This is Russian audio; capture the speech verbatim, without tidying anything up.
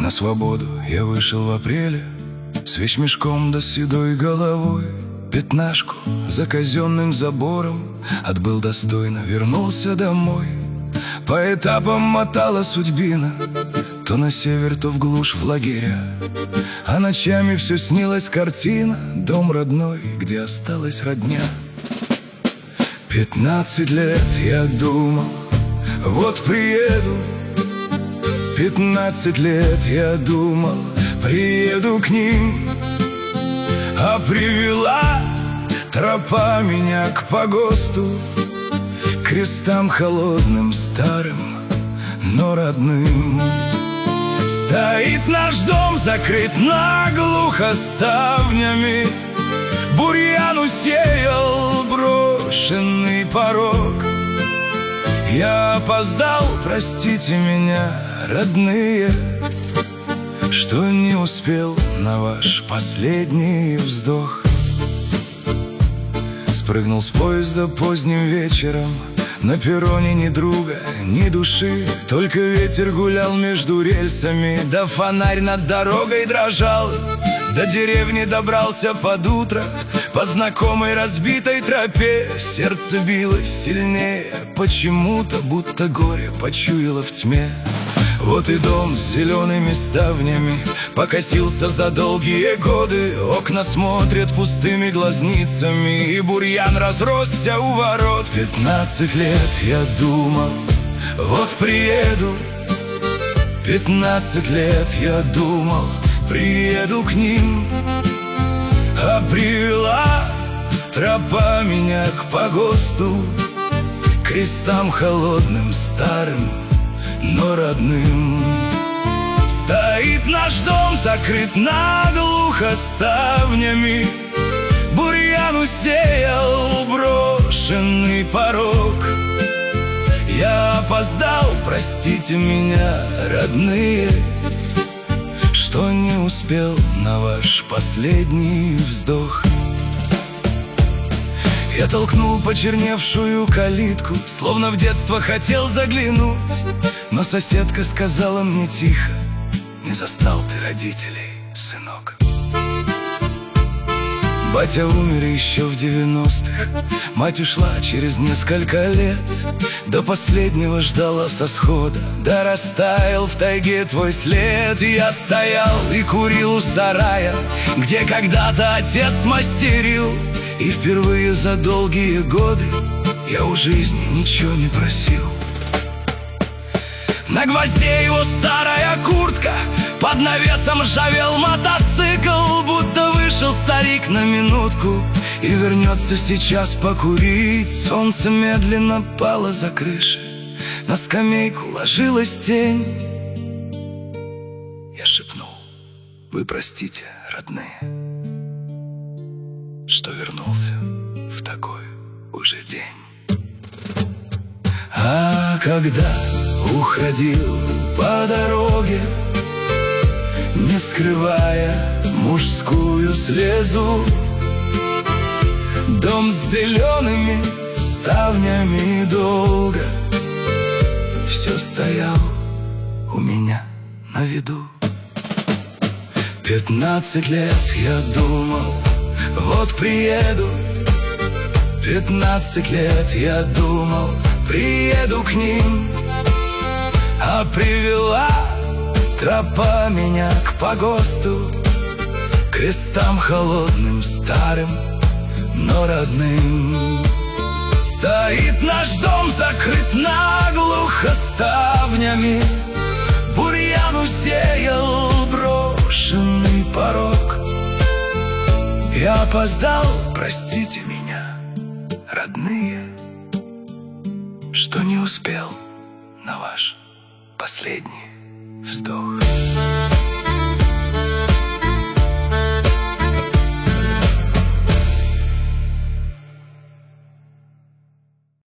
На свободу я вышел в апреле, с вещмешком да седой головой. Пятнашку за казенным забором отбыл достойно, вернулся домой. По этапам мотала судьбина, то на север, то в глушь, в лагеря. А ночами все снилась картина, дом родной, где осталась родня. Пятнадцать лет я думал, вот приеду. Пятнадцать лет я думал, приеду к ним. А привела тропа меня к погосту, к крестам холодным, старым, но родным. Стоит наш дом, закрыт наглухо ставнями, бурьян усеял брошенный порог. Я опоздал, простите меня, родные, что не успел на ваш последний вздох. Спрыгнул с поезда поздним вечером, на перроне ни друга, ни души, только ветер гулял между рельсами, да фонарь над дорогой дрожал. До деревни добрался под утро, по знакомой разбитой тропе. Сердце билось сильнее, почему-то, будто горе почуяло в тьме. Вот и дом с зелеными ставнями покосился за долгие годы. Окна смотрят пустыми глазницами, и бурьян разросся у ворот. Пятнадцать лет я думал, вот приеду. Пятнадцать лет я думал, приеду к ним. А привела тропа меня к погосту, к крестам холодным, старым, но родным. Стоит наш дом, закрыт наглухо ставнями, бурьян усеял брошенный порог. Я опоздал, простите меня, родные, что не успел на ваш последний вздох. Я толкнул почерневшую калитку, словно в детство хотел заглянуть, но соседка сказала мне тихо: не застал ты родителей, сынок. Батя умер еще в девяностых, мать ушла через несколько лет. До последнего ждала со схода, да растаял в тайге твой след. И я стоял и курил у сарая, где когда-то отец мастерил. И впервые за долгие годы я у жизни ничего не просил. На гвозде его старая куртка, под навесом ржавел мотоцикл, будто вышел старик на минутку и вернется сейчас покурить. Солнце медленно пало за крышей, на скамейку ложилась тень. Я шепнул: вы простите, родные, что вернулся в такой уже день. А когда уходил по дороге, не скрывая мужскую слезу, дом с зелеными ставнями долго все стоял у меня на виду. Пятнадцать лет я думал, вот приеду. Пятнадцать лет я думал, приеду к ним. А привела тропа меня к погосту, к крестам холодным, старым, но родным. Стоит наш дом, закрыт наглухо ставнями, бурьян усеял брошенный порог. Я опоздал, простите меня, родные, что не успел на ваш последний вздох.